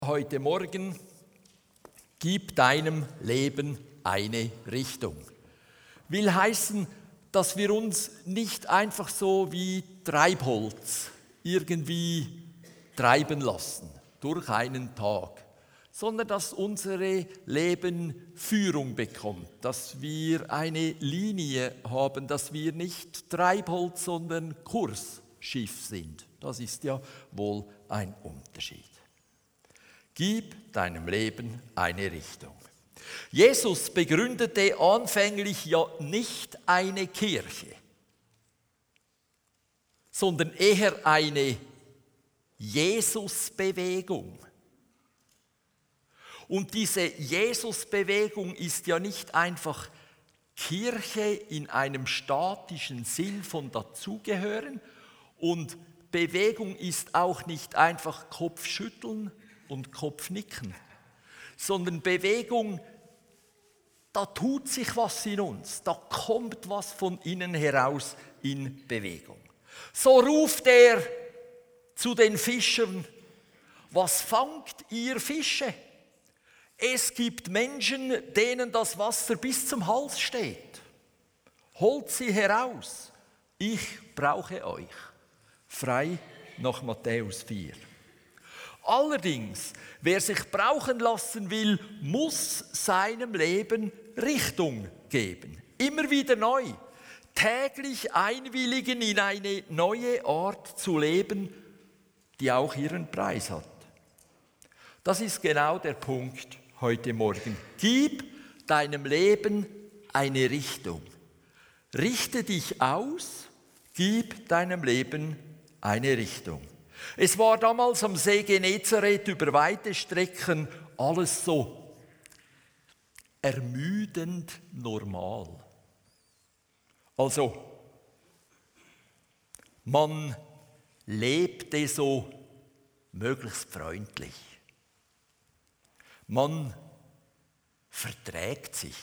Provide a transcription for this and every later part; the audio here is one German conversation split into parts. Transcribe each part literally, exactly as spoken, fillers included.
Heute Morgen, gib deinem Leben eine Richtung. Will heißen, dass wir uns nicht einfach so wie Treibholz irgendwie treiben lassen durch einen Tag, sondern dass unser Leben Führung bekommt, dass wir eine Linie haben, dass wir nicht Treibholz, sondern Kursschiff sind. Das ist ja wohl ein Unterschied. Gib deinem Leben eine Richtung. Jesus begründete anfänglich ja nicht eine Kirche, sondern eher eine Jesusbewegung. Und diese Jesusbewegung ist ja nicht einfach Kirche in einem statischen Sinn von dazugehören, und Bewegung ist auch nicht einfach Kopfschütteln und Kopfnicken, sondern Bewegung, da tut sich was in uns, da kommt was von innen heraus in Bewegung. So ruft er zu den Fischern: Was fangt ihr Fische? Es gibt Menschen, denen das Wasser bis zum Hals steht. Holt sie heraus, ich brauche euch. Frei nach Matthäus vier. Allerdings, wer sich brauchen lassen will, muss seinem Leben Richtung geben. Immer wieder neu. Täglich einwilligen in eine neue Art zu leben, die auch ihren Preis hat. Das ist genau der Punkt heute Morgen. Gib deinem Leben eine Richtung. Richte dich aus, gib deinem Leben eine Richtung. Es war damals am See Genezareth über weite Strecken alles so ermüdend normal. Also, man lebte so möglichst freundlich. Man verträgt sich.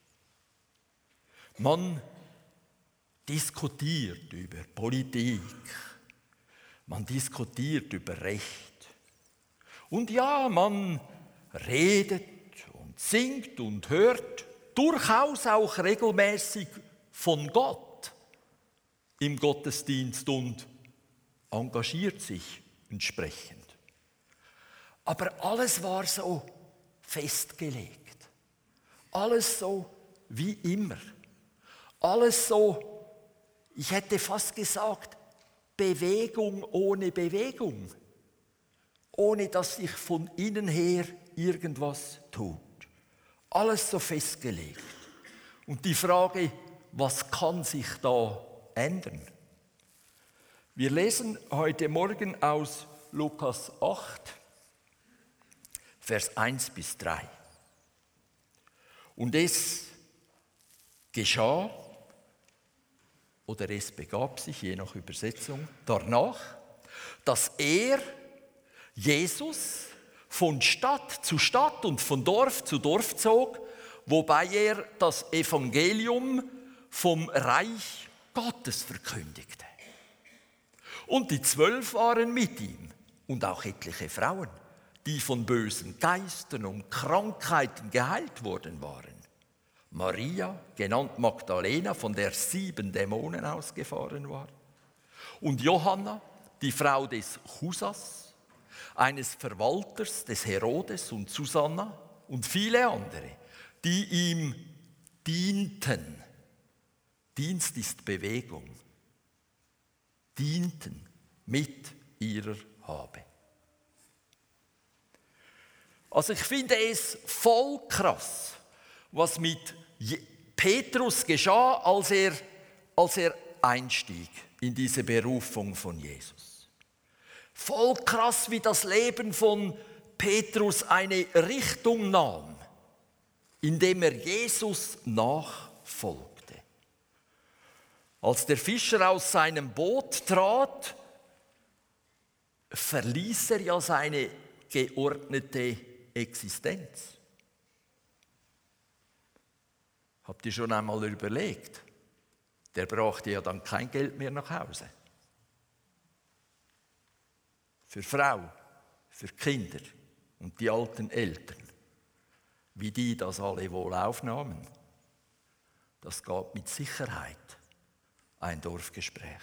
Man diskutiert über Politik. Man diskutiert über Recht. Und ja, man redet und singt und hört durchaus auch regelmäßig von Gott im Gottesdienst und engagiert sich entsprechend. Aber alles war so festgelegt. Alles so wie immer. Alles so, ich hätte fast gesagt, Bewegung ohne Bewegung, ohne dass sich von innen her irgendwas tut. Alles so festgelegt. Und die Frage, was kann sich da ändern? Wir lesen heute Morgen aus Lukas acht, Vers eins bis drei. Und es geschah, oder es begab sich, je nach Übersetzung, danach, dass er, Jesus, von Stadt zu Stadt und von Dorf zu Dorf zog, wobei er das Evangelium vom Reich Gottes verkündigte. Und die Zwölf waren mit ihm und auch etliche Frauen, die von bösen Geistern und Krankheiten geheilt worden waren. Maria, genannt Magdalena, von der sieben Dämonen ausgefahren war. Und Johanna, die Frau des Chusas, eines Verwalters des Herodes, und Susanna und viele andere, die ihm dienten. Dienst ist Bewegung. Dienten mit ihrer Habe. Also ich finde es voll krass, was mit Petrus geschah, als er, als er einstieg in diese Berufung von Jesus. Voll krass, wie das Leben von Petrus eine Richtung nahm, indem er Jesus nachfolgte. Als der Fischer aus seinem Boot trat, verließ er ja seine geordnete Existenz. Habt ihr schon einmal überlegt? Der brachte ja dann kein Geld mehr nach Hause. Für Frau, für Kinder, Und die alten Eltern, wie die das alle wohl aufnahmen, das gab mit Sicherheit ein Dorfgespräch.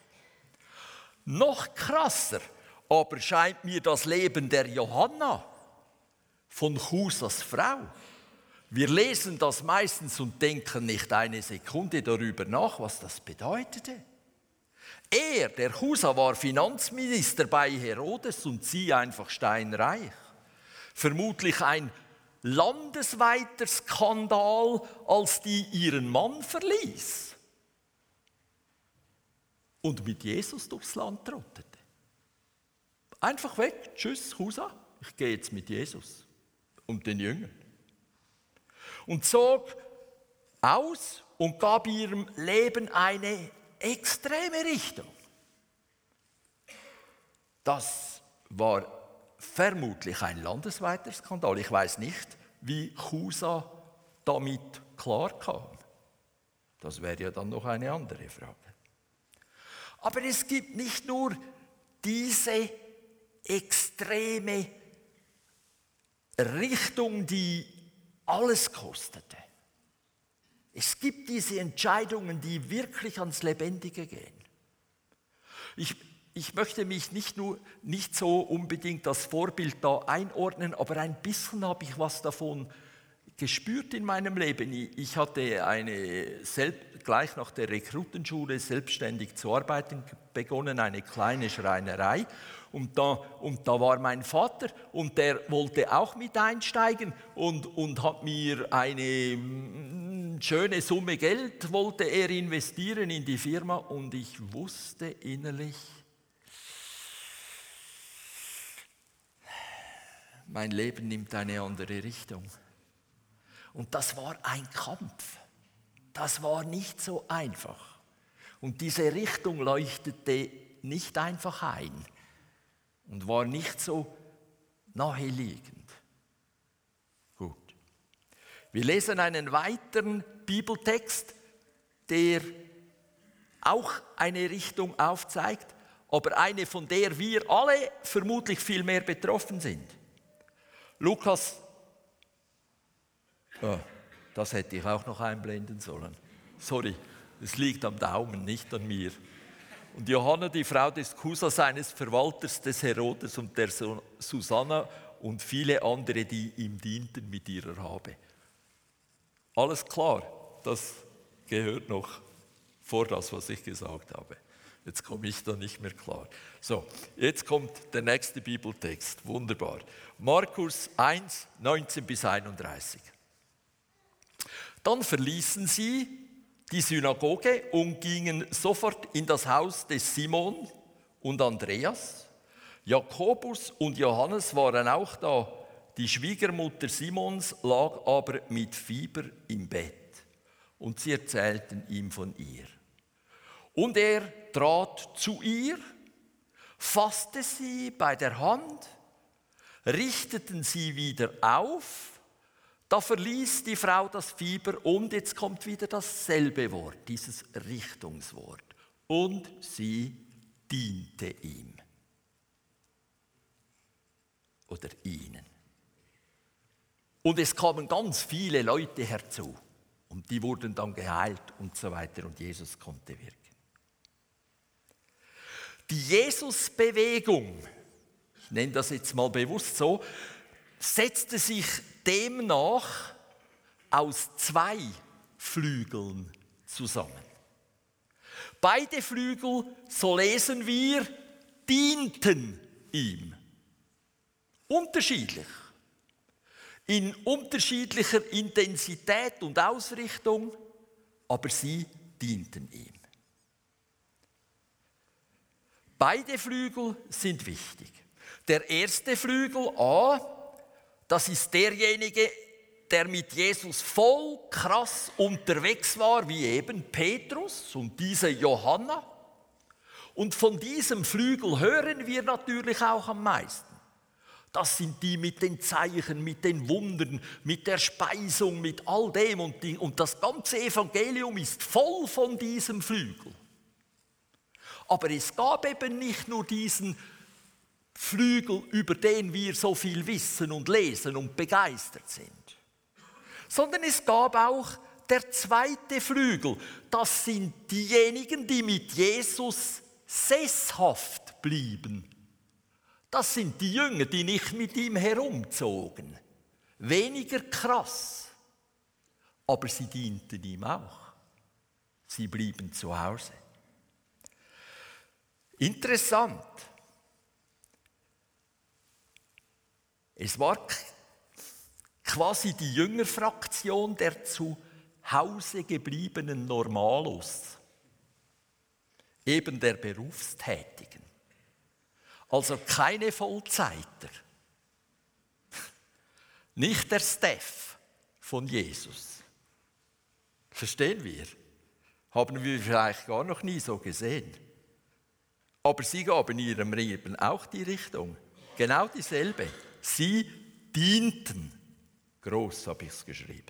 Noch krasser aber scheint mir das Leben der Johanna von Chusas Frau. Wir lesen das meistens und denken nicht eine Sekunde darüber nach, was das bedeutete. Er, der Chusa, war Finanzminister bei Herodes und sie einfach steinreich. Vermutlich ein landesweiter Skandal, als die ihren Mann verließ und mit Jesus durchs Land trottete. Einfach weg, tschüss Chusa, ich gehe jetzt mit Jesus und den Jüngern. Und zog aus und gab ihrem Leben eine extreme Richtung. Das war vermutlich ein landesweiter Skandal. Ich weiß nicht, wie Chusa damit klarkam. Das wäre ja dann noch eine andere Frage. Aber es gibt nicht nur diese extreme Richtung, die alles kostete. Es gibt diese Entscheidungen, die wirklich ans Lebendige gehen. Ich, ich möchte mich nicht nur nicht so unbedingt das Vorbild da einordnen, aber ein bisschen habe ich was davon gespürt in meinem Leben. Ich hatte eine, gleich nach der Rekrutenschule selbstständig zu arbeiten begonnen, eine kleine Schreinerei. Und da, und da war mein Vater und der wollte auch mit einsteigen und, und hat mir eine schöne Summe Geld, wollte er investieren in die Firma und ich wusste innerlich, mein Leben nimmt eine andere Richtung. Und das war ein Kampf. Das war nicht so einfach. Und diese Richtung leuchtete nicht einfach ein und war nicht so naheliegend. Gut. Wir lesen einen weiteren Bibeltext, der auch eine Richtung aufzeigt, aber eine, von der wir alle vermutlich viel mehr betroffen sind. Lukas, oh, das hätte ich auch noch einblenden sollen. Sorry, es liegt am Daumen, nicht an mir. Und Johanna, die Frau des Chusa, seines Verwalters des Herodes und der Susanna und viele andere, die ihm dienten mit ihrer Habe. Alles klar, das gehört noch vor das, was ich gesagt habe. Jetzt komme ich da nicht mehr klar. So, jetzt kommt der nächste Bibeltext. Wunderbar. Markus eins, neunzehn bis einunddreißig. Dann verließen sie die Synagoge und gingen sofort in das Haus des Simon und Andreas. Jakobus und Johannes waren auch da. Die Schwiegermutter Simons lag aber mit Fieber im Bett und sie erzählten ihm von ihr. Und er trat zu ihr, fasste sie bei der Hand, richteten sie wieder auf. Da verließ die Frau das Fieber und jetzt kommt wieder dasselbe Wort, dieses Richtungswort. Und sie diente ihm. Oder ihnen. Und es kamen ganz viele Leute herzu. Und die wurden dann geheilt und so weiter und Jesus konnte wirken. Die Jesus-Bewegung, ich nenne das jetzt mal bewusst so, setzte sich demnach aus zwei Flügeln zusammen. Beide Flügel, so lesen wir, dienten ihm. Unterschiedlich. In unterschiedlicher Intensität und Ausrichtung, aber sie dienten ihm. Beide Flügel sind wichtig. Der erste Flügel, A, das ist derjenige, der mit Jesus voll krass unterwegs war, wie eben Petrus und diese Johanna. Und von diesem Flügel hören wir natürlich auch am meisten. Das sind die mit den Zeichen, mit den Wundern, mit der Speisung, mit all dem. Und, die, und das ganze Evangelium ist voll von diesem Flügel. Aber es gab eben nicht nur diesen Flügel, über den wir so viel wissen und lesen und begeistert sind. Sondern es gab auch der zweite Flügel. Das sind diejenigen, die mit Jesus sesshaft blieben. Das sind die Jünger, die nicht mit ihm herumzogen. Weniger krass, aber sie dienten ihm auch. Sie blieben zu Hause. Interessant. Es war quasi die Jüngerfraktion der zu Hause gebliebenen Normalos, eben der Berufstätigen. Also keine Vollzeiter. Nicht der Staff von Jesus. Verstehen wir? Haben wir vielleicht gar noch nie so gesehen. Aber sie gaben ihrem Leben auch die Richtung. Genau dieselbe. Sie dienten. Groß habe ich es geschrieben.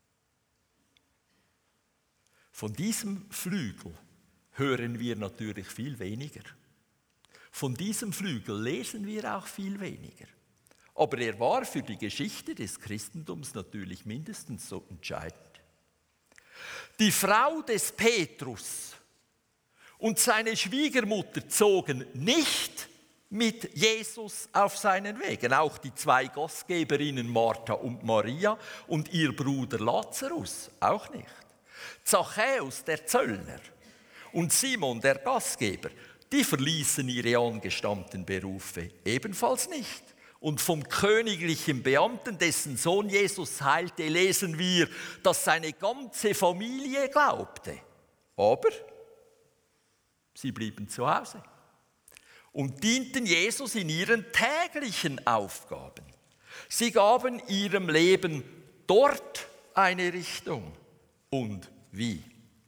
Von diesem Flügel hören wir natürlich viel weniger. Von diesem Flügel lesen wir auch viel weniger. Aber er war für die Geschichte des Christentums natürlich mindestens so entscheidend. Die Frau des Petrus und seine Schwiegermutter zogen nicht mit Jesus auf seinen Wegen. Auch die zwei Gastgeberinnen Martha und Maria und ihr Bruder Lazarus auch nicht. Zachäus, der Zöllner, und Simon, der Gastgeber, die verließen ihre angestammten Berufe ebenfalls nicht. Und vom königlichen Beamten, dessen Sohn Jesus heilte, lesen wir, dass seine ganze Familie glaubte. Aber sie blieben zu Hause und dienten Jesus in ihren täglichen Aufgaben. Sie gaben ihrem Leben dort eine Richtung. Und wie?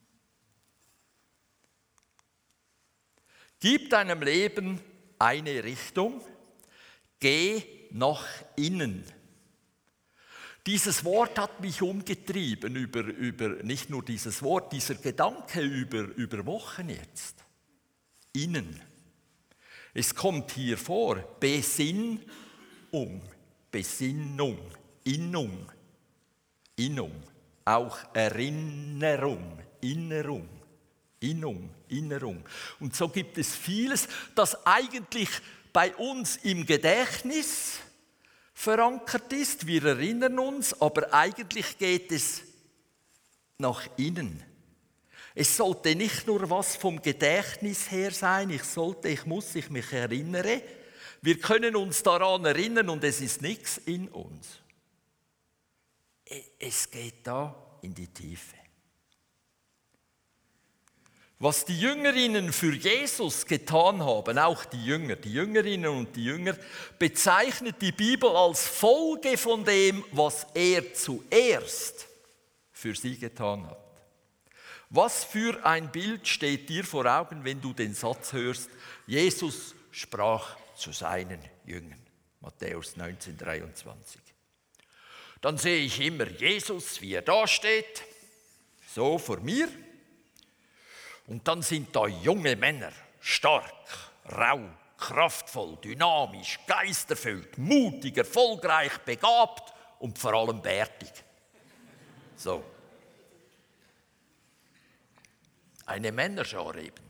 Gib deinem Leben eine Richtung, geh nach innen. Dieses Wort hat mich umgetrieben, über, über, nicht nur dieses Wort, dieser Gedanke über, über Wochen jetzt. Innen. Es kommt hier vor, Besinnung, Besinnung, Innung, Innung, auch Erinnerung, Innerung, Innung, Innerung. Und so gibt es vieles, das eigentlich bei uns im Gedächtnis verankert ist. Wir erinnern uns, aber eigentlich geht es nach innen. Es sollte nicht nur was vom Gedächtnis her sein, ich sollte, ich muss, ich mich erinnere. Wir können uns daran erinnern und es ist nichts in uns. Es geht da in die Tiefe. Was die Jüngerinnen für Jesus getan haben, auch die Jünger, die Jüngerinnen und die Jünger, bezeichnet die Bibel als Folge von dem, was er zuerst für sie getan hat. Was für ein Bild steht dir vor Augen, wenn du den Satz hörst, Jesus sprach zu seinen Jüngern. Matthäus neunzehn, dreiundzwanzig. Dann sehe ich immer Jesus, wie er da steht, so vor mir. Und dann sind da junge Männer, stark, rau, kraftvoll, dynamisch, geisterfüllt, mutig, erfolgreich, begabt und vor allem bärtig. So. Eine Männerschar eben.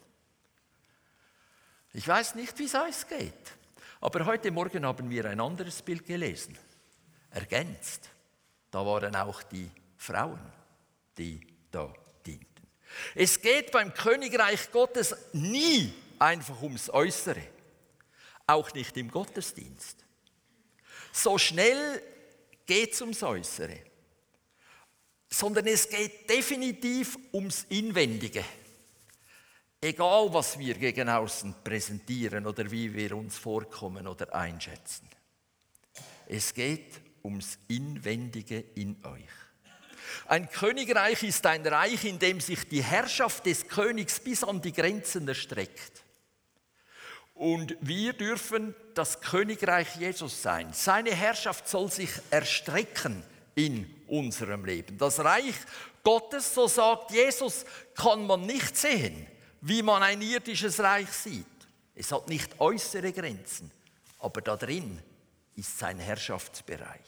Ich weiß nicht, wie es euch geht, aber heute Morgen haben wir ein anderes Bild gelesen. Ergänzt. Da waren auch die Frauen, die da dienten. Es geht beim Königreich Gottes nie einfach ums Äußere, auch nicht im Gottesdienst. So schnell geht es ums Äußere, sondern es geht definitiv ums Inwendige. Egal, was wir gegen außen präsentieren oder wie wir uns vorkommen oder einschätzen. Es geht ums Inwendige in euch. Ein Königreich ist ein Reich, in dem sich die Herrschaft des Königs bis an die Grenzen erstreckt. Und wir dürfen das Königreich Jesus sein. Seine Herrschaft soll sich erstrecken in unserem Leben. Das Reich Gottes, so sagt Jesus, kann man nicht sehen, wie man ein irdisches Reich sieht. Es hat nicht äußere Grenzen, aber da drin ist sein Herrschaftsbereich.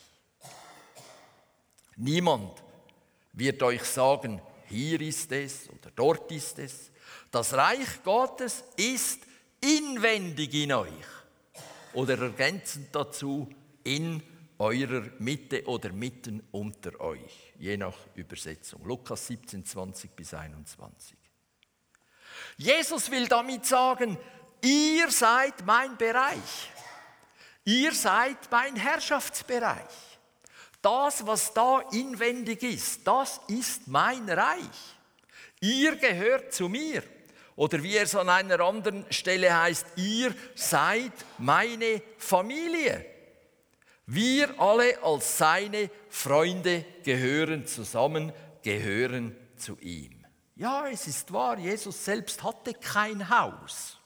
Niemand wird euch sagen, hier ist es oder dort ist es. Das Reich Gottes ist inwendig in euch. Oder ergänzend dazu, in eurer Mitte oder mitten unter euch, je nach Übersetzung. Lukas siebzehn, zwanzig bis einundzwanzig. Jesus will damit sagen, ihr seid mein Bereich. Ihr seid mein Herrschaftsbereich. Das, was da inwendig ist, das ist mein Reich. Ihr gehört zu mir. Oder wie es an einer anderen Stelle heißt, ihr seid meine Familie. Wir alle als seine Freunde gehören zusammen, gehören zu ihm. Ja, es ist wahr, Jesus selbst hatte kein Haus.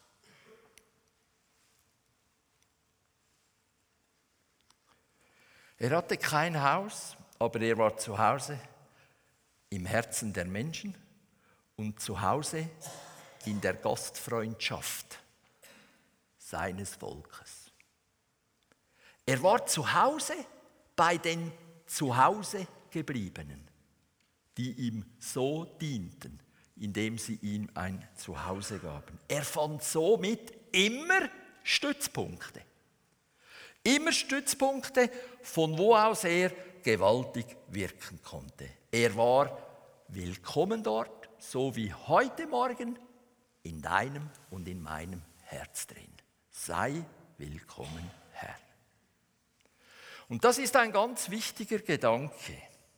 Er hatte kein Haus, aber er war zu Hause im Herzen der Menschen und zu Hause in der Gastfreundschaft seines Volkes. Er war zu Hause bei den Zuhausegebliebenen, die ihm so dienten, indem sie ihm ein Zuhause gaben. Er fand somit immer Stützpunkte. Immer Stützpunkte, von wo aus er gewaltig wirken konnte. Er war willkommen dort, so wie heute Morgen in deinem und in meinem Herz drin. Sei willkommen, Herr. Und das ist ein ganz wichtiger Gedanke.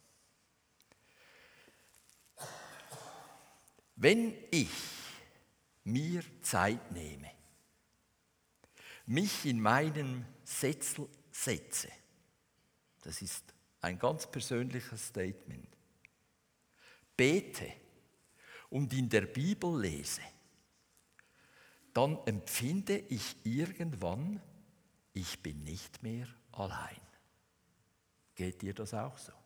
Wenn ich mir Zeit nehme, mich in meinen Sessel setze, das ist ein ganz persönliches Statement, bete und in der Bibel lese, dann empfinde ich irgendwann, ich bin nicht mehr allein. Geht dir das auch so?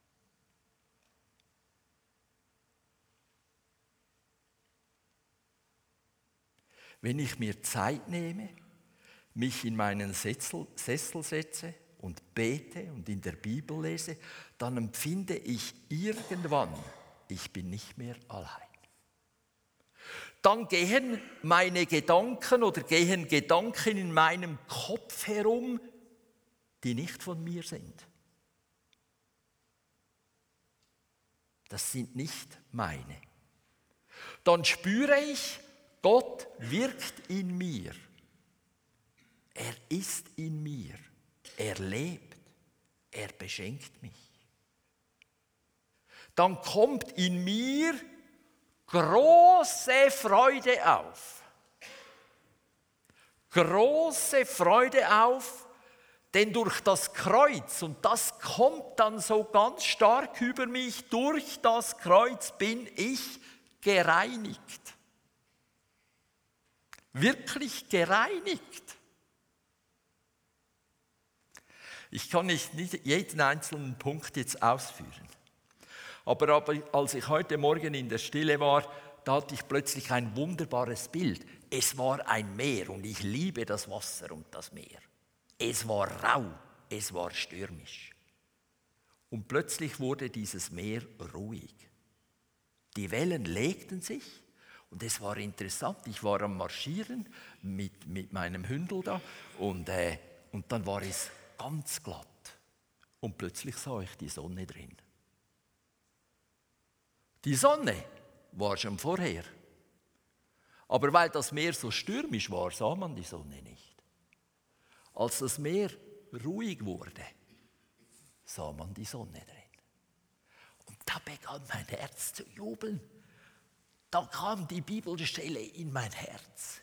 Wenn ich mir Zeit nehme, mich in meinen Sessel, Sessel setze und bete und in der Bibel lese, dann empfinde ich irgendwann, ich bin nicht mehr allein. Dann gehen meine Gedanken oder gehen Gedanken in meinem Kopf herum, die nicht von mir sind. Das sind nicht meine. Dann spüre ich, Gott wirkt in mir. Er ist in mir. Er lebt. Er beschenkt mich. Dann kommt in mir große Freude auf. Große Freude auf, denn durch das Kreuz, und das kommt dann so ganz stark über mich, durch das Kreuz bin ich gereinigt. Wirklich gereinigt. Ich kann nicht jeden einzelnen Punkt jetzt ausführen. Aber, aber als ich heute Morgen in der Stille war, da hatte ich plötzlich ein wunderbares Bild. Es war ein Meer und ich liebe das Wasser und das Meer. Es war rau, es war stürmisch. Und plötzlich wurde dieses Meer ruhig. Die Wellen legten sich und es war interessant. Ich war am Marschieren mit, mit meinem Hündel da und, äh, und dann war es ganz glatt. Und plötzlich sah ich die Sonne drin. Die Sonne war schon vorher. Aber weil das Meer so stürmisch war, sah man die Sonne nicht. Als das Meer ruhig wurde, sah man die Sonne drin. Und da begann mein Herz zu jubeln. Da kam die Bibelstelle in mein Herz.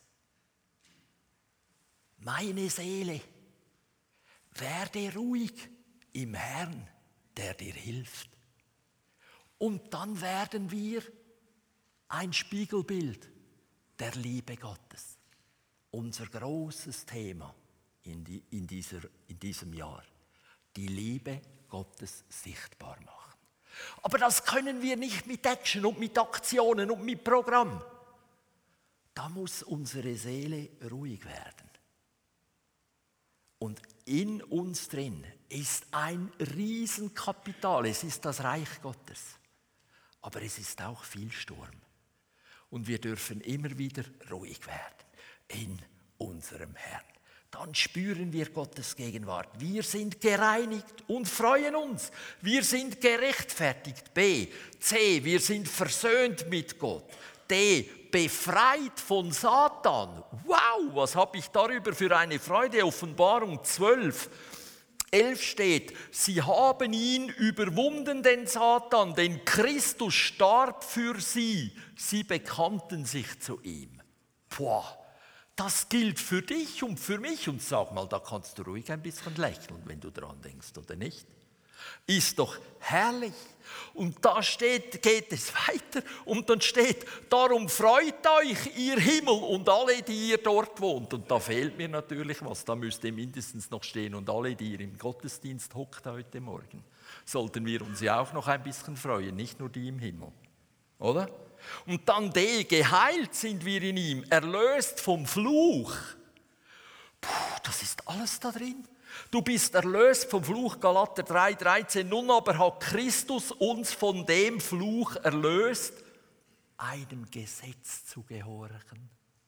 Meine Seele, werde ruhig im Herrn, der dir hilft. Und dann werden wir ein Spiegelbild der Liebe Gottes. Unser großes Thema in, die, in, dieser, in diesem Jahr. Die Liebe Gottes sichtbar machen. Aber das können wir nicht mit Action und mit Aktionen und mit Programm. Da muss unsere Seele ruhig werden. Und in uns drin ist ein Riesenkapital. Es ist das Reich Gottes. Aber es ist auch viel Sturm. Und wir dürfen immer wieder ruhig werden in unserem Herrn. Dann spüren wir Gottes Gegenwart. Wir sind gereinigt und freuen uns. Wir sind gerechtfertigt. B. C. Wir sind versöhnt mit Gott. D. Befreit von Satan. Wow, was habe ich darüber für eine Freude? Offenbarung zwölf, elf steht, sie haben ihn überwunden, den Satan, denn Christus starb für sie. Sie bekannten sich zu ihm. Boah. Das gilt für dich und für mich. Und sag mal, da kannst du ruhig ein bisschen lächeln, wenn du dran denkst, oder nicht? Ist doch herrlich. Und da steht, geht es weiter und dann steht, darum freut euch, ihr Himmel und alle, die ihr dort wohnt. Und da fehlt mir natürlich was, da müsste mindestens noch stehen und alle, die ihr im Gottesdienst hockt heute Morgen. Sollten wir uns ja auch noch ein bisschen freuen, nicht nur die im Himmel, oder? Und dann D, geheilt sind wir in ihm, erlöst vom Fluch. Puh, das ist alles da drin. Du bist erlöst vom Fluch, Galater drei, dreizehn. Nun aber hat Christus uns von dem Fluch erlöst, einem Gesetz zu gehorchen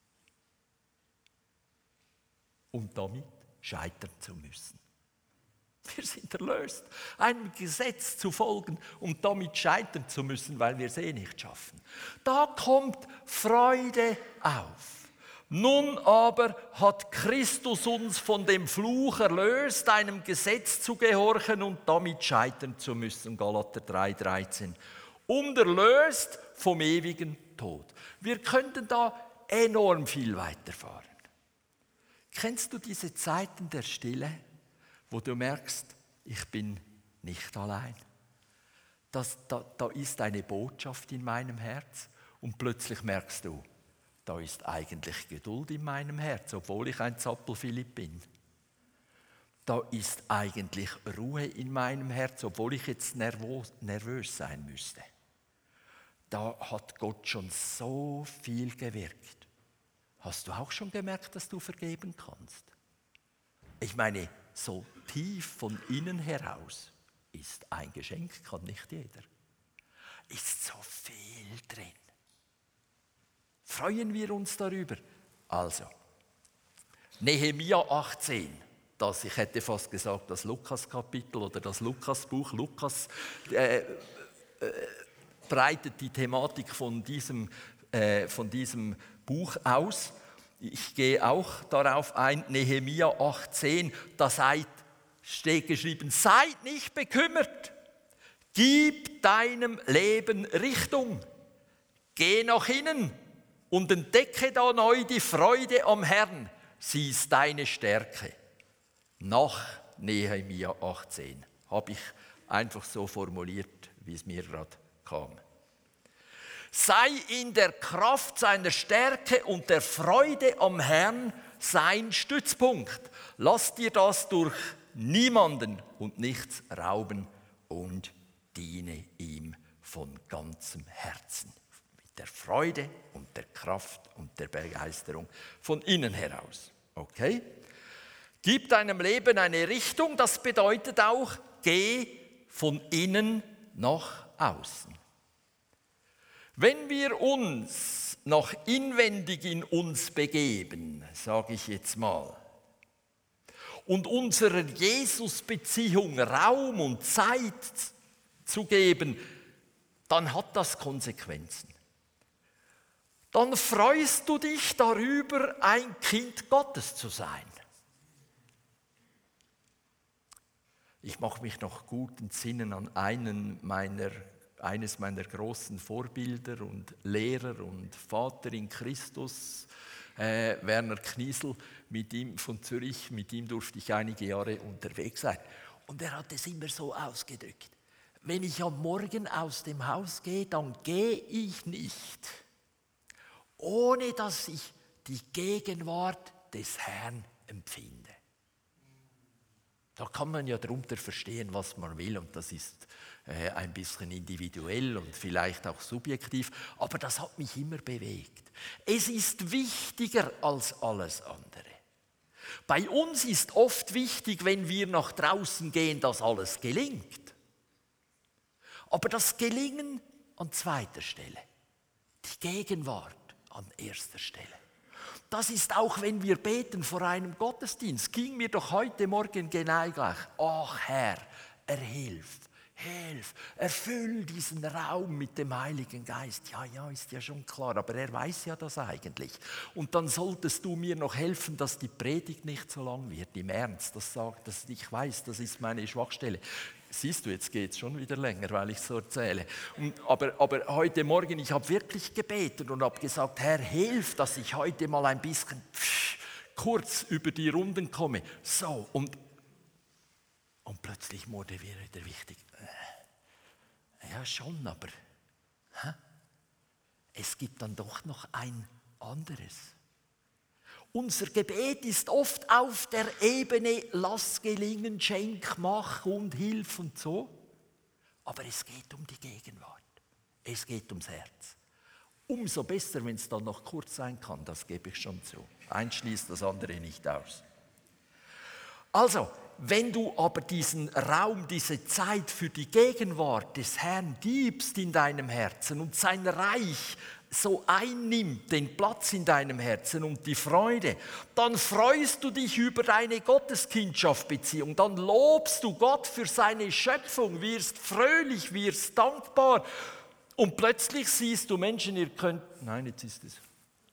und damit scheitern zu müssen. Wir sind erlöst, einem Gesetz zu folgen und damit scheitern zu müssen, weil wir es eh nicht schaffen. Da kommt Freude auf. Nun aber hat Christus uns von dem Fluch erlöst, einem Gesetz zu gehorchen und damit scheitern zu müssen. Galater drei, dreizehn. Und erlöst vom ewigen Tod. Wir könnten da enorm viel weiterfahren. Kennst du diese Zeiten der Stille, wo du merkst, ich bin nicht allein? Das, da, da ist eine Botschaft in meinem Herz und plötzlich merkst du, da ist eigentlich Geduld in meinem Herz, obwohl ich ein Zappel-Philipp bin. Da ist eigentlich Ruhe in meinem Herz, obwohl ich jetzt nervös, nervös sein müsste. Da hat Gott schon so viel gewirkt. Hast du auch schon gemerkt, dass du vergeben kannst? Ich meine, so tief von innen heraus ist ein Geschenk, kann nicht jeder. Ist so viel drin. Freuen wir uns darüber. Also, Nehemia achtzehn, das, ich hätte fast gesagt, das Lukas-Kapitel oder das Lukas-Buch. Lukas äh, äh, breitet die Thematik von diesem, äh, von diesem Buch aus. Ich gehe auch darauf ein, Nehemia achtzehn, da seid, steht geschrieben, seid nicht bekümmert, gib deinem Leben Richtung, geh nach innen und entdecke da neu die Freude am Herrn, sie ist deine Stärke. Nach Nehemia achtzehn habe ich einfach so formuliert, wie es mir gerade kam. Sei in der Kraft seiner Stärke und der Freude am Herrn sein Stützpunkt. Lass dir das durch niemanden und nichts rauben und diene ihm von ganzem Herzen. Mit der Freude und der Kraft und der Begeisterung von innen heraus. Okay? Gib deinem Leben eine Richtung, das bedeutet auch, geh von innen nach außen. Wenn wir uns nach inwendig in uns begeben, sage ich jetzt mal, und unserer Jesus-Beziehung Raum und Zeit zu geben, dann hat das Konsequenzen. Dann freust du dich darüber, ein Kind Gottes zu sein. Ich mache mich noch gut entsinnen an einen meiner Eines meiner großen Vorbilder und Lehrer und Vater in Christus, äh, Werner Kniesel, mit ihm von Zürich, mit ihm durfte ich einige Jahre unterwegs sein. Und er hat es immer so ausgedrückt, wenn ich am Morgen aus dem Haus gehe, dann gehe ich nicht, ohne dass ich die Gegenwart des Herrn empfinde. Da kann man ja darunter verstehen, was man will, und das ist äh, ein bisschen individuell und vielleicht auch subjektiv, aber das hat mich immer bewegt. Es ist wichtiger als alles andere. Bei uns ist oft wichtig, wenn wir nach draußen gehen, dass alles gelingt. Aber das Gelingen an zweiter Stelle, die Gegenwart an erster Stelle. Das ist auch, wenn wir beten vor einem Gottesdienst, ging mir doch heute Morgen genau gleich. Ach Herr, erhilf, hilf, erfüll diesen Raum mit dem Heiligen Geist. Ja, ja, ist ja schon klar, aber er weiß ja das eigentlich. Und dann solltest du mir noch helfen, dass die Predigt nicht so lang wird. Im Ernst, das sagt, dass ich weiß, das ist meine Schwachstelle. Siehst du, jetzt geht es schon wieder länger, weil ich so erzähle. Und, aber, aber heute Morgen, ich habe wirklich gebetet und habe gesagt, Herr, hilf, dass ich heute mal ein bisschen pff, kurz über die Runden komme. So, und, und plötzlich wurde mir wieder wichtig. Äh, ja, schon, aber hä? Es gibt dann doch noch ein anderes. Unser Gebet ist oft auf der Ebene, lass gelingen, schenk, mach und hilf und so. Aber es geht um die Gegenwart. Es geht ums Herz. Umso besser, wenn es dann noch kurz sein kann, das gebe ich schon zu. Eins schließt das andere nicht aus. Also, wenn du aber diesen Raum, diese Zeit für die Gegenwart des Herrn gibst in deinem Herzen und sein Reich so einnimmt, den Platz in deinem Herzen und die Freude, dann freust du dich über deine Gotteskindschaftsbeziehung, dann lobst du Gott für seine Schöpfung, wirst fröhlich, wirst dankbar und plötzlich siehst du Menschen, ihr könnt, nein, jetzt ist es,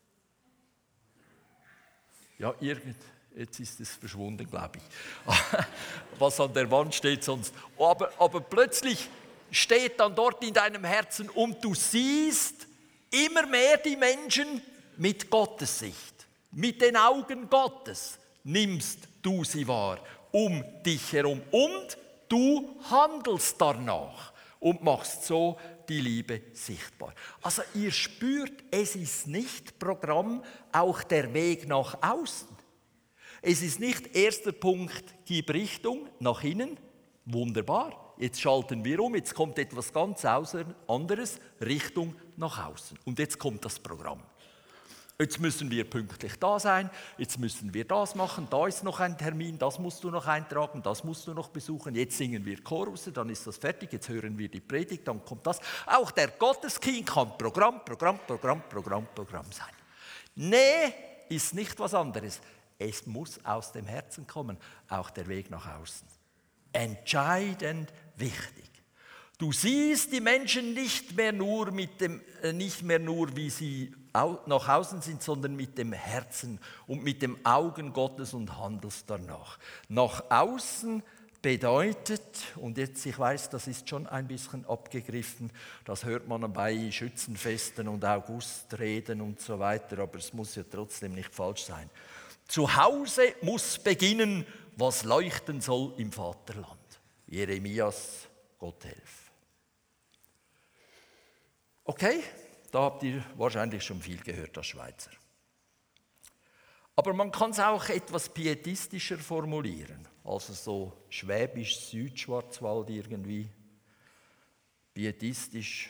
ja, irgend, jetzt ist es verschwunden, glaube ich, was an der Wand steht sonst, aber, aber plötzlich steht dann dort in deinem Herzen und du siehst immer mehr die Menschen mit Gottes Sicht, mit den Augen Gottes nimmst du sie wahr, um dich herum und du handelst danach und machst so die Liebe sichtbar. Also ihr spürt, es ist nicht Programm, auch der Weg nach außen. Es ist nicht erster Punkt, gib Richtung nach innen, wunderbar. Jetzt schalten wir um, jetzt kommt etwas ganz anderes, Richtung nach außen. Und jetzt kommt das Programm. Jetzt müssen wir pünktlich da sein, jetzt müssen wir das machen, da ist noch ein Termin, das musst du noch eintragen, das musst du noch besuchen, jetzt singen wir Chorusse, dann ist das fertig, jetzt hören wir die Predigt, dann kommt das. Auch der Gotteskind kann Programm, Programm, Programm, Programm, Programm sein. Nee, ist nicht was anderes. Es muss aus dem Herzen kommen, auch der Weg nach außen. Entscheidend wichtig. Du siehst die Menschen nicht mehr nur, mit dem, äh, nicht mehr nur wie sie au- nach außen sind, sondern mit dem Herzen und mit dem Augen Gottes und handelst danach. Nach außen bedeutet, und jetzt ich weiß, das ist schon ein bisschen abgegriffen, das hört man bei Schützenfesten und Augustreden und so weiter, aber es muss ja trotzdem nicht falsch sein. Zu Hause muss beginnen, was leuchten soll im Vaterland. Jeremias, Gott helf. Okay, da habt ihr wahrscheinlich schon viel gehört als Schweizer. Aber man kann es auch etwas pietistischer formulieren, also so schwäbisch, Südschwarzwald irgendwie, pietistisch.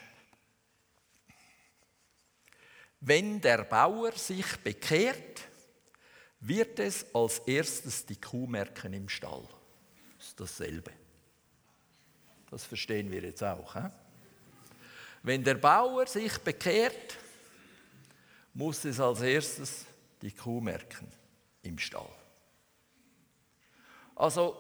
Wenn der Bauer sich bekehrt, wird es als erstes die Kuh merken im Stall. Das ist dasselbe. Das verstehen wir jetzt auch. He? Wenn der Bauer sich bekehrt, muss es als erstes die Kuh merken im Stall. Also,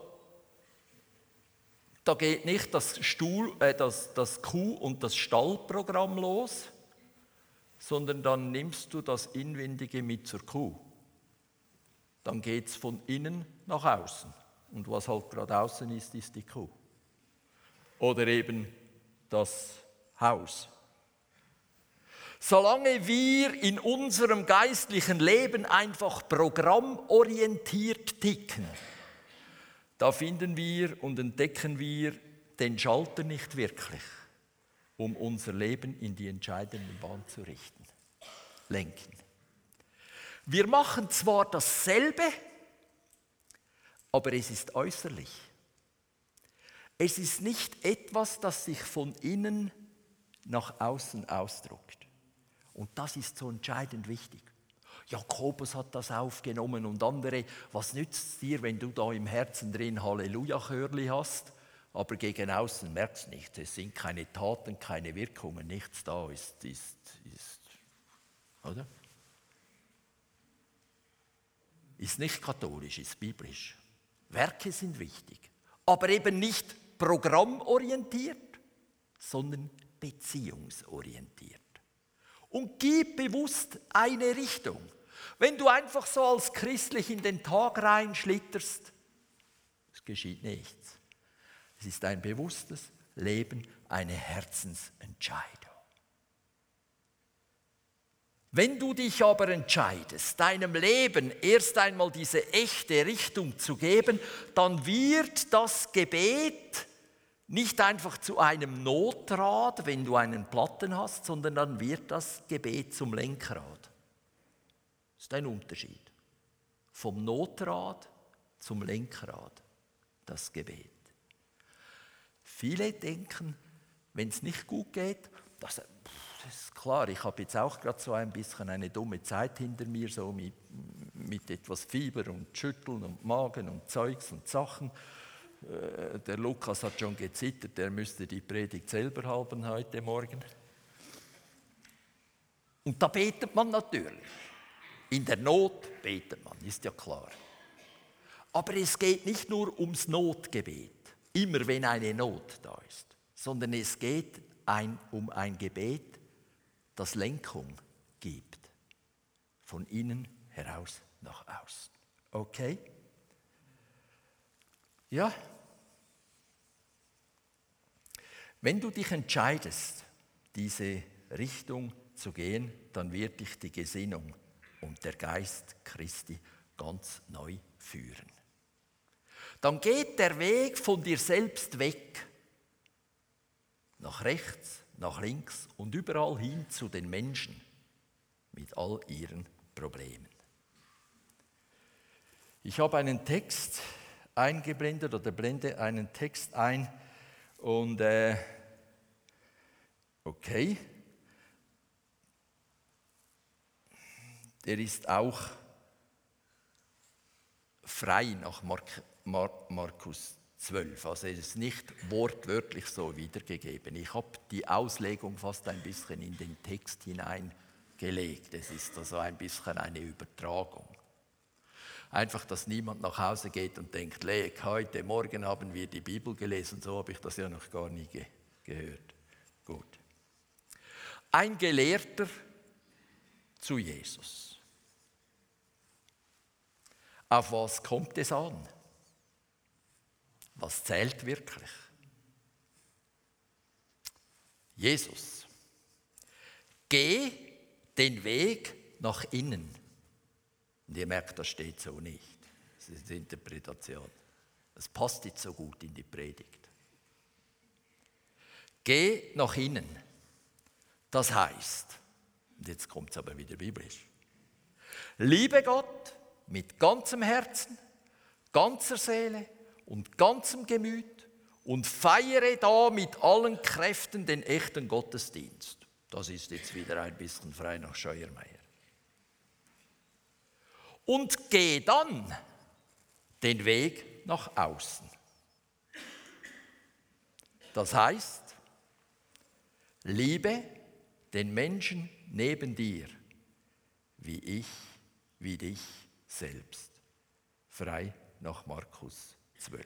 da geht nicht das, Stuhl, äh, das, das Kuh- und das Stallprogramm los, sondern dann nimmst du das Inwendige mit zur Kuh. Dann geht es von innen nach außen. Und was halt gerade außen ist, ist die Kuh. Oder eben das Haus. Solange wir in unserem geistlichen Leben einfach programmorientiert ticken, da finden wir und entdecken wir den Schalter nicht wirklich, um unser Leben in die entscheidende Bahn zu richten, lenken. Wir machen zwar dasselbe, aber es ist äußerlich. Es ist nicht etwas, das sich von innen nach außen ausdrückt. Und das ist so entscheidend wichtig. Jakobus hat das aufgenommen und andere. Was nützt es dir, wenn du da im Herzen drin Halleluja-Chörli hast, aber gegen außen merkst nichts. Es sind keine Taten, keine Wirkungen, nichts da ist, ist, ist oder? Ist nicht katholisch, ist biblisch. Werke sind wichtig, aber eben nicht programmorientiert, sondern beziehungsorientiert. Und gib bewusst eine Richtung. Wenn du einfach so als christlich in den Tag reinschlitterst, es geschieht nichts. Es ist ein bewusstes Leben, eine Herzensentscheidung. Wenn du dich aber entscheidest, deinem Leben erst einmal diese echte Richtung zu geben, dann wird das Gebet nicht einfach zu einem Notrad, wenn du einen Platten hast, sondern dann wird das Gebet zum Lenkrad. Das ist ein Unterschied. Vom Notrad zum Lenkrad, das Gebet. Viele denken, wenn es nicht gut geht, das, das ist klar, ich habe jetzt auch gerade so ein bisschen eine dumme Zeit hinter mir, so mit, mit etwas Fieber und Schütteln und Magen und Zeugs und Sachen. Äh, der Lukas hat schon gezittert, der müsste die Predigt selber halten heute Morgen. Und da betet man natürlich. In der Not betet man, ist ja klar. Aber es geht nicht nur ums Notgebet, immer wenn eine Not da ist, sondern es geht ein, um ein Gebet, das Lenkung gibt, von innen heraus nach außen. Okay? Ja? Wenn du dich entscheidest, diese Richtung zu gehen, dann wird dich die Gesinnung und der Geist Christi ganz neu führen. Dann geht der Weg von dir selbst weg, nach rechts, nach links und überall hin zu den Menschen mit all ihren Problemen. Ich habe einen Text eingeblendet oder blende einen Text ein und äh, okay, der ist auch frei nach Mark, Mar, Markus zwölf, also es ist nicht wortwörtlich so wiedergegeben. Ich habe die Auslegung fast ein bisschen in den Text hineingelegt. Es ist also ein bisschen eine Übertragung. Einfach, dass niemand nach Hause geht und denkt, Leck, heute Morgen haben wir die Bibel gelesen, so habe ich das ja noch gar nie ge- gehört. Gut. Ein Gelehrter zu Jesus. Auf was kommt es an? Was zählt wirklich? Jesus. Geh den Weg nach innen. Und ihr merkt, das steht so nicht. Das ist die Interpretation. Das passt nicht so gut in die Predigt. Geh nach innen. Das heißt, und jetzt kommt es aber wieder biblisch, liebe Gott mit ganzem Herzen, ganzer Seele und ganzem Gemüt und feiere da mit allen Kräften den echten Gottesdienst. Das ist jetzt wieder ein bisschen frei nach Scheuermeier. Und geh dann den Weg nach außen. Das heißt, liebe den Menschen neben dir, wie ich, wie dich selbst. Frei nach Markus zwölf.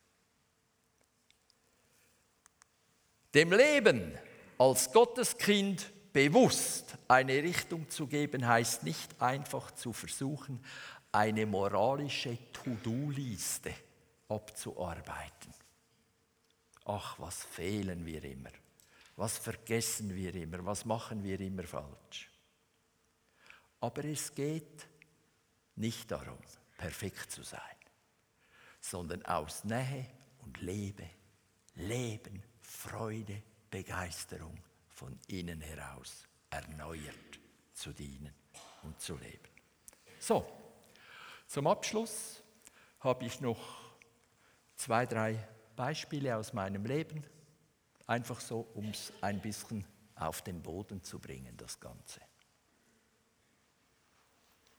Dem Leben als Gotteskind bewusst eine Richtung zu geben, heißt nicht einfach zu versuchen, eine moralische To-Do-Liste abzuarbeiten. Ach, was fehlen wir immer, was vergessen wir immer, was machen wir immer falsch. Aber es geht nicht darum, perfekt zu sein, sondern aus Nähe und Liebe, Leben, Freude, Begeisterung von innen heraus erneuert zu dienen und zu leben. So, zum Abschluss habe ich noch zwei, drei Beispiele aus meinem Leben, einfach so, um es ein bisschen auf den Boden zu bringen, das Ganze.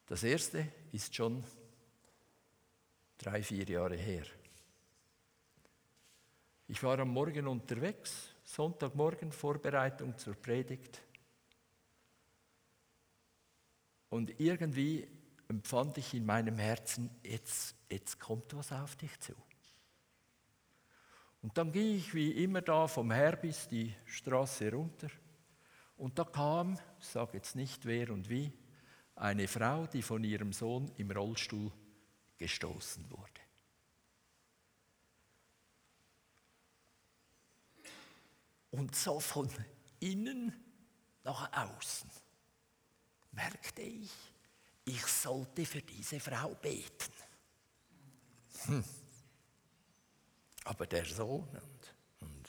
Das erste ist schon drei, vier Jahre her. Ich war am Morgen unterwegs, Sonntagmorgen, Vorbereitung zur Predigt. Und irgendwie empfand ich in meinem Herzen, jetzt, jetzt kommt was auf dich zu. Und dann ging ich wie immer da vom Herbis die Straße runter. Und da kam, ich sage jetzt nicht wer und wie, eine Frau, die von ihrem Sohn im Rollstuhl gestoßen wurde. Und so von innen nach außen merkte ich, ich sollte für diese Frau beten. Hm. Aber der Sohn und, und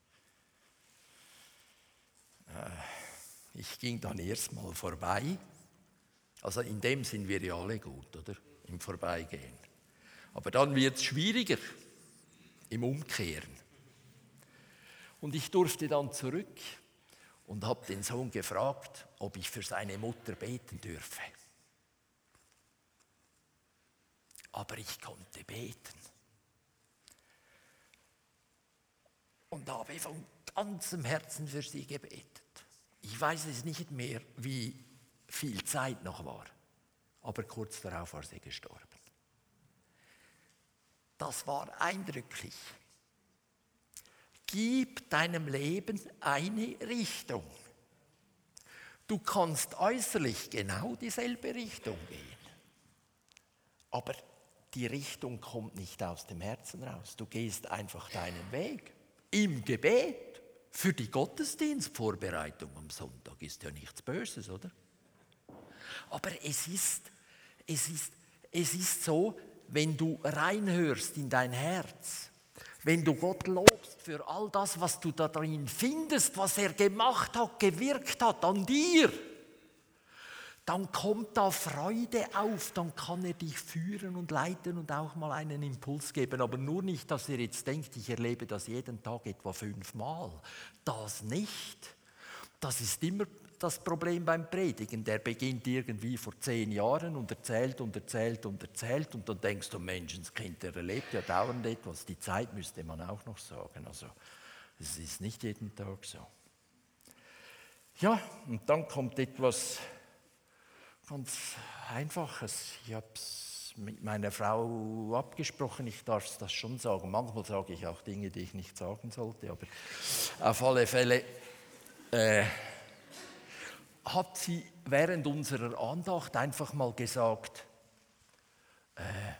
äh, ich ging dann erstmal vorbei. Also in dem sind wir ja alle gut, oder? Im Vorbeigehen. Aber dann wird es schwieriger im Umkehren. Und ich durfte dann zurück und habe den Sohn gefragt, ob ich für seine Mutter beten dürfe. Aber ich konnte beten. Und habe von ganzem Herzen für sie gebetet. Ich weiß es nicht mehr, wie viel Zeit noch war, aber kurz darauf war sie gestorben. Das war eindrücklich. Gib deinem Leben eine Richtung. Du kannst äußerlich genau dieselbe Richtung gehen, aber die Richtung kommt nicht aus dem Herzen raus. Du gehst einfach deinen Weg. Im Gebet, für die Gottesdienstvorbereitung am Sonntag ist ja nichts Böses, oder? Aber es ist, es ist, es ist so, wenn du reinhörst in dein Herz, wenn du Gott lobst für all das, was du da drin findest, was er gemacht hat, gewirkt hat an dir, dann kommt da Freude auf, dann kann er dich führen und leiten und auch mal einen Impuls geben. Aber nur nicht, dass ihr jetzt denkt, ich erlebe das jeden Tag etwa fünfmal. Das nicht. Das ist immer das Problem beim Predigen. Der beginnt irgendwie vor zehn Jahren und erzählt und erzählt und erzählt und dann denkst du, Menschenskind, der erlebt ja dauernd etwas. Die Zeit müsste man auch noch sagen. Also es ist nicht jeden Tag so. Ja, und dann kommt etwas ganz Einfaches. Ich habe es mit meiner Frau abgesprochen, ich darf das schon sagen. Manchmal sage ich auch Dinge, die ich nicht sagen sollte, aber auf alle Fälle äh, hat sie während unserer Andacht einfach mal gesagt, äh,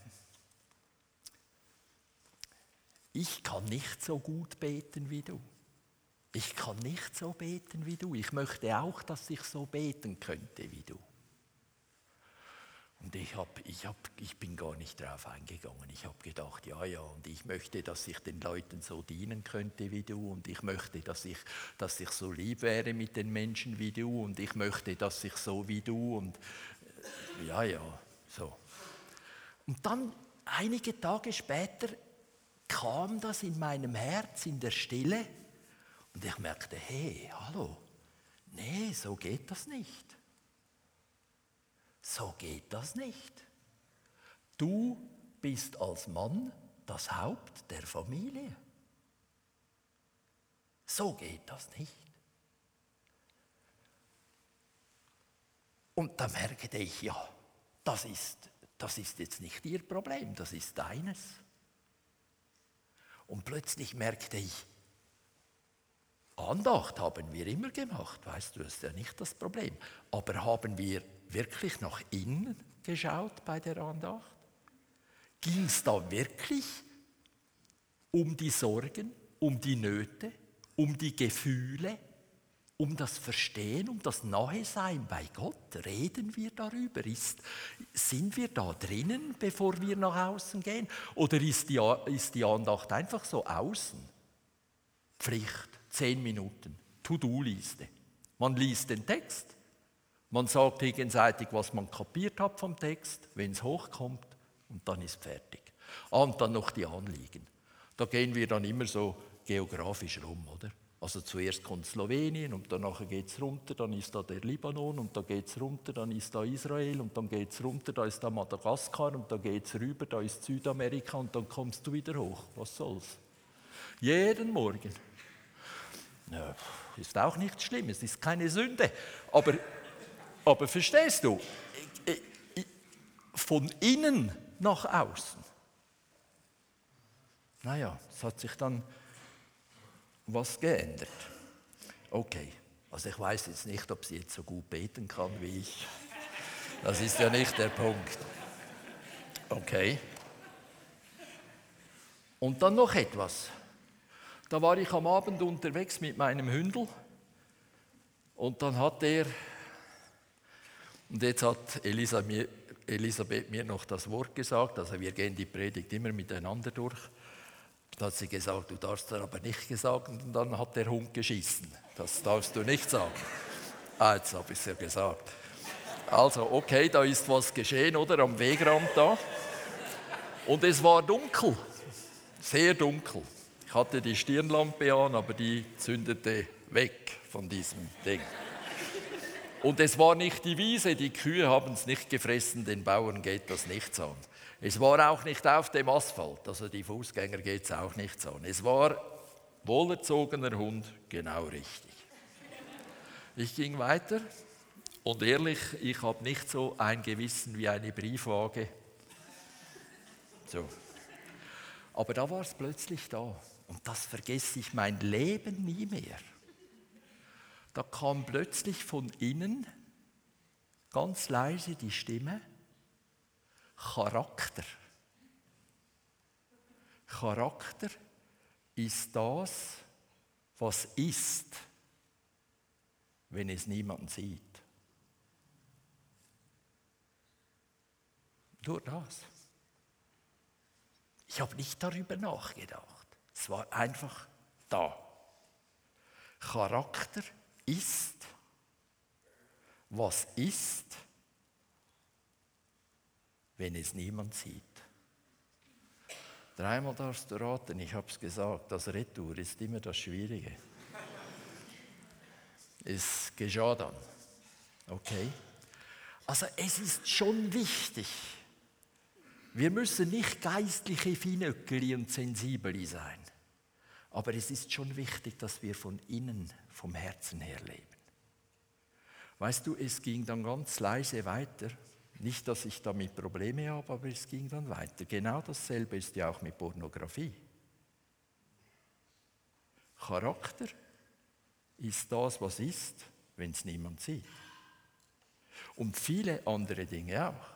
ich kann nicht so gut beten wie du. Ich kann nicht so beten wie du. Ich möchte auch, dass ich so beten könnte wie du. Und ich, hab, ich, hab, ich bin gar nicht drauf eingegangen. Ich habe gedacht, ja, ja, und ich möchte, dass ich den Leuten so dienen könnte wie du. Und ich möchte, dass ich, dass ich so lieb wäre mit den Menschen wie du. Und ich möchte, dass ich so wie du. Und äh, ja, ja, so. Und dann, einige Tage später, kam das in meinem Herz, in der Stille. Und ich merkte, hey, hallo, nee, so geht das nicht. So geht das nicht. Du bist als Mann das Haupt der Familie. So geht das nicht. Und da merkte ich, ja, das ist, das ist jetzt nicht ihr Problem, das ist deines. Und plötzlich merkte ich, Andacht haben wir immer gemacht, weißt du, das ist ja nicht das Problem. Aber haben wir wirklich nach innen geschaut bei der Andacht? Ging es da wirklich um die Sorgen, um die Nöte, um die Gefühle, um das Verstehen, um das Nahesein bei Gott? Reden wir darüber? Ist, sind wir da drinnen, bevor wir nach außen gehen? Oder ist die, ist die Andacht einfach so außen? Pflicht, zehn Minuten, To-Do-Liste. Man liest den Text. Man sagt gegenseitig, was man kapiert hat vom Text, wenn es hochkommt, und dann ist fertig. Ah, und dann noch die Anliegen. Da gehen wir dann immer so geografisch rum, oder? Also zuerst kommt Slowenien und danach geht es runter, dann ist da der Libanon und dann geht es runter, dann ist da Israel und dann geht es runter, da ist da Madagaskar und dann geht es rüber, da ist Südamerika und dann kommst du wieder hoch. Was soll's? Jeden Morgen. Ja, ist auch nichts Schlimmes, ist keine Sünde. Aber, aber verstehst du, von innen nach außen. Naja, es hat sich dann was geändert. Okay, also ich weiß jetzt nicht, ob sie jetzt so gut beten kann wie ich. Das ist ja nicht der Punkt. Okay. Und dann noch etwas. Da war ich am Abend unterwegs mit meinem Hündel und dann hat er, und jetzt hat Elisa mir, Elisabeth mir noch das Wort gesagt, also wir gehen die Predigt immer miteinander durch. Da hat sie gesagt, du darfst es aber nicht gesagt, und dann hat der Hund geschissen. Das darfst du nicht sagen. Ah, jetzt habe ich es ja gesagt. Also, okay, da ist was geschehen, oder? Am Wegrand da. Und es war dunkel, sehr dunkel. Ich hatte die Stirnlampe an, aber die zündete weg von diesem Ding. Und es war nicht die Wiese, die Kühe haben es nicht gefressen, den Bauern geht das nichts an. Es war auch nicht auf dem Asphalt, also die Fußgänger geht es auch nichts an. Es war wohlerzogener Hund, genau richtig. Ich ging weiter und ehrlich, ich habe nicht so ein Gewissen wie eine Briefwaage. So. Aber da war es plötzlich da und das vergesse ich mein Leben nie mehr. Da kam plötzlich von innen ganz leise die Stimme, Charakter. Charakter ist das, was ist, wenn es niemand sieht. Nur das. Ich habe nicht darüber nachgedacht. Es war einfach da. Charakter ist, was ist, wenn es niemand sieht. Dreimal darfst du raten, ich habe es gesagt, das Retour ist immer das Schwierige. Es geschah dann. Okay? Also es ist schon wichtig, wir müssen nicht geistliche Finöckeli und Sensibeli sein, aber es ist schon wichtig, dass wir von innen, vom Herzen her leben. Weißt du, es ging dann ganz leise weiter. Nicht, dass ich damit Probleme habe, aber es ging dann weiter. Genau dasselbe ist ja auch mit Pornografie. Charakter ist das, was ist, wenn es niemand sieht. Und viele andere Dinge auch.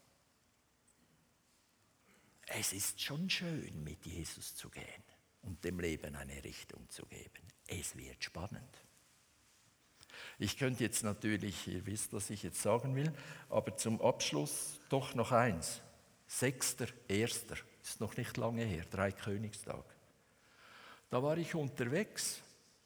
Es ist schon schön, mit Jesus zu gehen und dem Leben eine Richtung zu geben. Es wird spannend. Ich könnte jetzt natürlich, ihr wisst, was ich jetzt sagen will, aber zum Abschluss doch noch eins. Sechster Erster, ist noch nicht lange her, Dreikönigstag. Da war ich unterwegs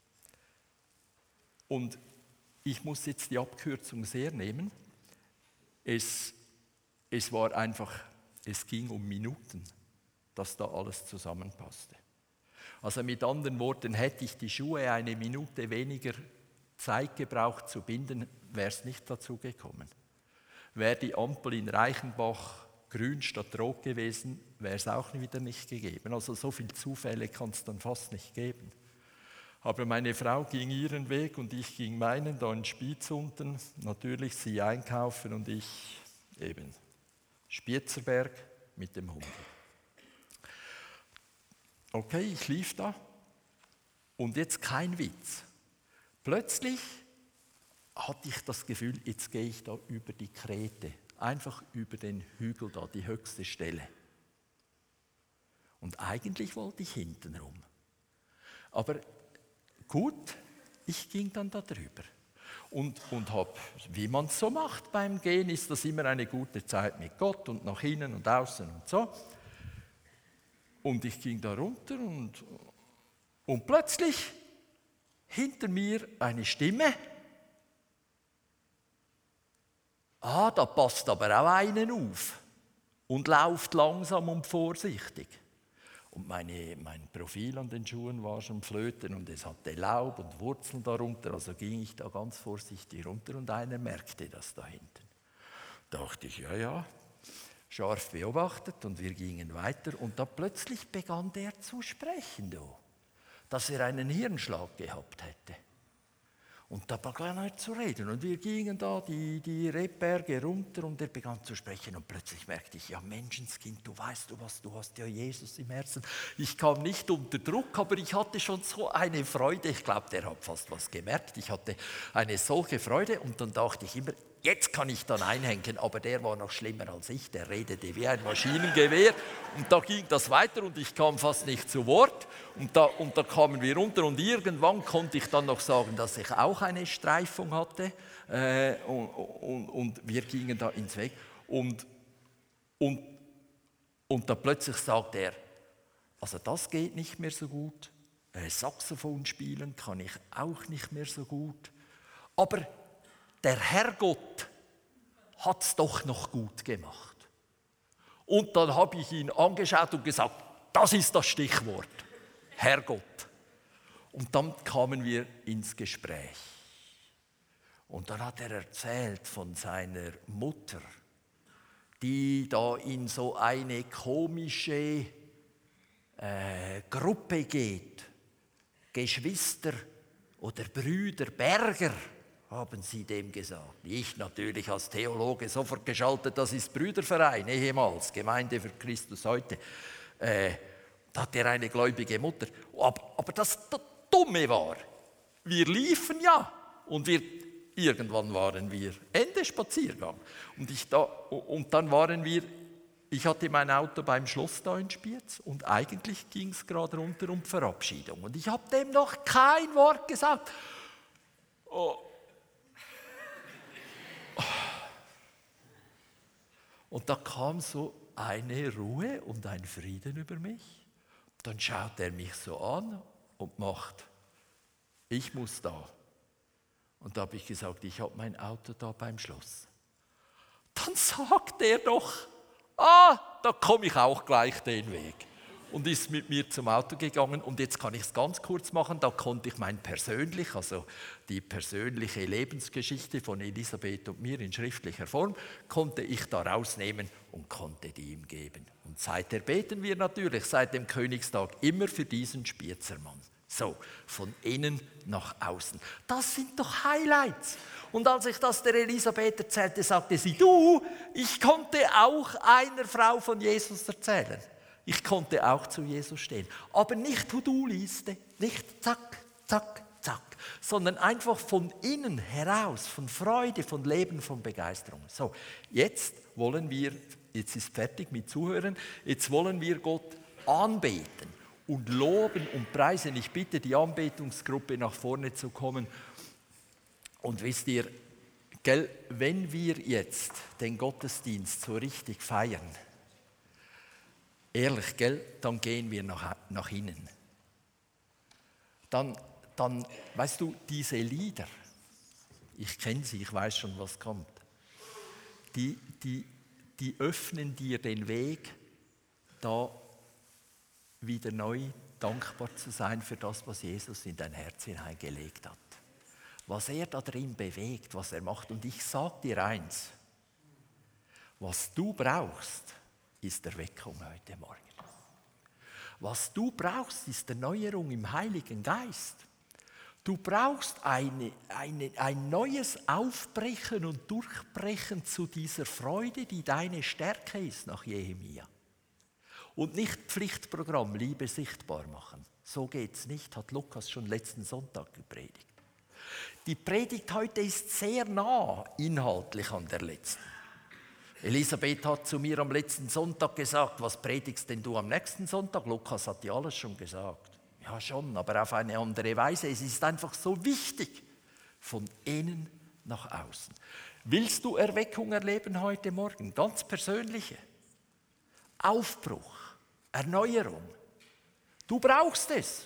und ich muss jetzt die Abkürzung sehr nehmen. Es, es war einfach, es ging um Minuten, dass da alles zusammenpasste. Also mit anderen Worten, hätte ich die Schuhe eine Minute weniger Zeit gebraucht zu binden, wäre es nicht dazu gekommen. Wäre die Ampel in Reichenbach grün statt rot gewesen, wäre es auch wieder nicht gegeben. Also so viele Zufälle kann es dann fast nicht geben. Aber meine Frau ging ihren Weg und ich ging meinen, da in Spiez unten. Natürlich sie einkaufen und ich eben Spiezerberg mit dem Hund. Okay, ich lief da und jetzt kein Witz. Plötzlich hatte ich das Gefühl, jetzt gehe ich da über die Krete, einfach über den Hügel da, die höchste Stelle. Und eigentlich wollte ich hinten rum. Aber gut, ich ging dann da drüber. Und, und habe, wie man es so macht beim Gehen, ist das immer eine gute Zeit mit Gott und nach innen und außen und so. Und ich ging da runter und, und plötzlich hinter mir eine Stimme. Ah, da passt aber auch einen auf und läuft langsam und vorsichtig. Und meine, mein Profil an den Schuhen war schon flöten und es hatte Laub und Wurzeln darunter. Also ging ich da ganz vorsichtig runter und einer merkte das da hinten. Da dachte ich, ja, ja, scharf beobachtet und wir gingen weiter. Und da plötzlich begann der zu sprechen, du, dass er einen Hirnschlag gehabt hätte. Und da begann er zu reden und wir gingen da die, die Rebberge runter und er begann zu sprechen und plötzlich merkte ich, ja Menschenskind, du weißt du was, du hast ja Jesus im Herzen. Ich kam nicht unter Druck, aber ich hatte schon so eine Freude, ich glaube, der hat fast was gemerkt, ich hatte eine solche Freude und dann dachte ich immer, jetzt kann ich dann einhängen, aber der war noch schlimmer als ich, der redete wie ein Maschinengewehr und da ging das weiter und ich kam fast nicht zu Wort und da, und da kamen wir runter und irgendwann konnte ich dann noch sagen, dass ich auch eine Streifung hatte äh, und, und, und wir gingen da ins Weg und, und, und da plötzlich sagt er, also das geht nicht mehr so gut, äh, Saxophon spielen kann ich auch nicht mehr so gut, aber der Herrgott hat es doch noch gut gemacht. Und dann habe ich ihn angeschaut und gesagt, das ist das Stichwort, Herrgott. Und dann kamen wir ins Gespräch. Und dann hat er erzählt von seiner Mutter, die da in so eine komische äh, Gruppe geht. Geschwister oder Brüder, Berger, haben sie dem gesagt. Ich natürlich als Theologe sofort geschaltet, das ist Brüderverein, ehemals, Gemeinde für Christus heute. Äh, da hat er eine gläubige Mutter. Aber, aber das, das Dumme war, wir liefen ja und wir, irgendwann waren wir Ende Spaziergang. Und, ich da, und dann waren wir, ich hatte mein Auto beim Schloss da in Spiez und eigentlich ging es gerade runter um Verabschiedung. Und ich habe dem noch kein Wort gesagt. Oh. Und da kam so eine Ruhe und ein Frieden über mich. Dann schaut er mich so an und macht, ich muss da. Und da habe ich gesagt, ich habe mein Auto da beim Schloss. Dann sagt er doch, ah, da komme ich auch gleich den Weg. Und ist mit mir zum Auto gegangen und jetzt kann ich es ganz kurz machen, da konnte ich mein persönlich, also die persönliche Lebensgeschichte von Elisabeth und mir in schriftlicher Form, konnte ich da rausnehmen und konnte die ihm geben. Und seither beten wir natürlich seit dem Königstag immer für diesen Spiezermann. So, von innen nach außen. Das sind doch Highlights. Und als ich das der Elisabeth erzählte, sagte sie, du, ich konnte auch einer Frau von Jesus erzählen. Ich konnte auch zu Jesus stehen. Aber nicht To-Do-Liste, nicht zack, zack, zack, sondern einfach von innen heraus, von Freude, von Leben, von Begeisterung. So, jetzt wollen wir, jetzt ist fertig mit Zuhören, jetzt wollen wir Gott anbeten und loben und preisen. Ich bitte die Anbetungsgruppe nach vorne zu kommen. Und wisst ihr, gell, wenn wir jetzt den Gottesdienst so richtig feiern, ehrlich, gell, dann gehen wir nach, nach innen. Dann, dann, weißt du, diese Lieder, ich kenne sie, ich weiß schon, was kommt, die, die, die öffnen dir den Weg, da wieder neu dankbar zu sein für das, was Jesus in dein Herz hineingelegt hat. Was er da drin bewegt, was er macht. Und ich sage dir eins, was du brauchst, ist Erweckung heute Morgen. Was du brauchst, ist Erneuerung im Heiligen Geist. Du brauchst eine, eine, ein neues Aufbrechen und Durchbrechen zu dieser Freude, die deine Stärke ist nach Jehemia. Und nicht Pflichtprogramm, Liebe sichtbar machen. So geht es nicht, hat Lukas schon letzten Sonntag gepredigt. Die Predigt heute ist sehr nah inhaltlich an der letzten. Elisabeth hat zu mir am letzten Sonntag gesagt, was predigst denn du am nächsten Sonntag? Lukas hat dir alles schon gesagt. Ja schon, aber auf eine andere Weise. Es ist einfach so wichtig, von innen nach außen. Willst du Erweckung erleben heute Morgen? Ganz persönliche. Aufbruch, Erneuerung. Du brauchst es.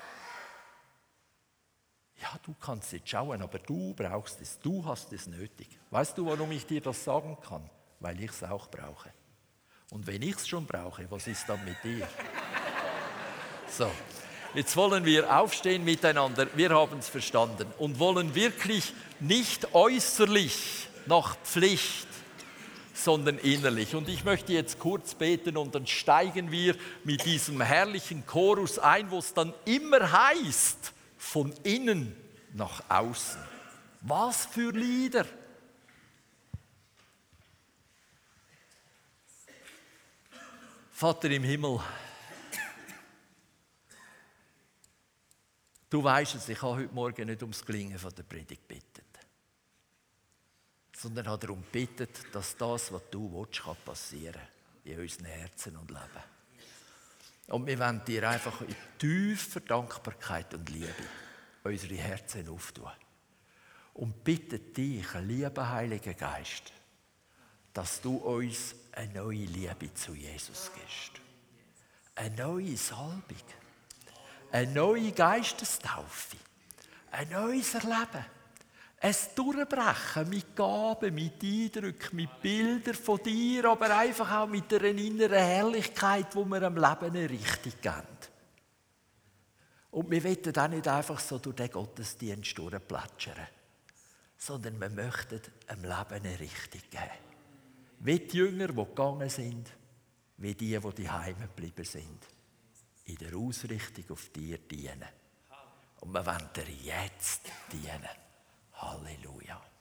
Ja, du kannst jetzt schauen, aber du brauchst es. Du hast es nötig. Weißt du, warum ich dir das sagen kann? Weil ich es auch brauche. Und wenn ich es schon brauche, was ist dann mit dir? So, jetzt wollen wir aufstehen miteinander. Wir haben es verstanden und wollen wirklich nicht äußerlich nach Pflicht, sondern innerlich. Und ich möchte jetzt kurz beten und dann steigen wir mit diesem herrlichen Chorus ein, wo es dann immer heißt, von innen nach außen. Was für Lieder! Vater im Himmel, du weisst es, ich habe heute Morgen nicht ums Gelingen von der Predigt gebeten, sondern habe darum gebeten, dass das, was du willst, kann passieren in unseren Herzen und Leben. Und wir wollen dir einfach in tiefer Dankbarkeit und Liebe unsere Herzen auftun. Und bitten dich, lieber Heiliger Geist, dass du uns eine neue Liebe zu Jesus gibst. Eine neue Salbung. Eine neue Geistestaufe. Ein neues Erleben. Ein Durchbrechen mit Gaben, mit Eindrücken, mit Bildern von dir, aber einfach auch mit einer inneren Herrlichkeit, wo wir am Leben eine Richtung geben. Und wir wollen auch nicht einfach so durch den Gottesdienst durchplätschern, sondern wir möchten am Leben eine Richtung geben. Wie die Jünger, die gegangen sind, wie die, die die Heime geblieben sind. In der Ausrichtung auf dir dienen. Und wir wollen dir jetzt dienen. Halleluja.